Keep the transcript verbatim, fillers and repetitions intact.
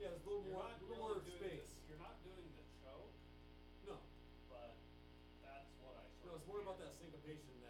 Yeah, there's a little You're more, not a little really more doing space. The, you're not doing the choke, No, but that's what I sort no, it's of more about hear. that syncopation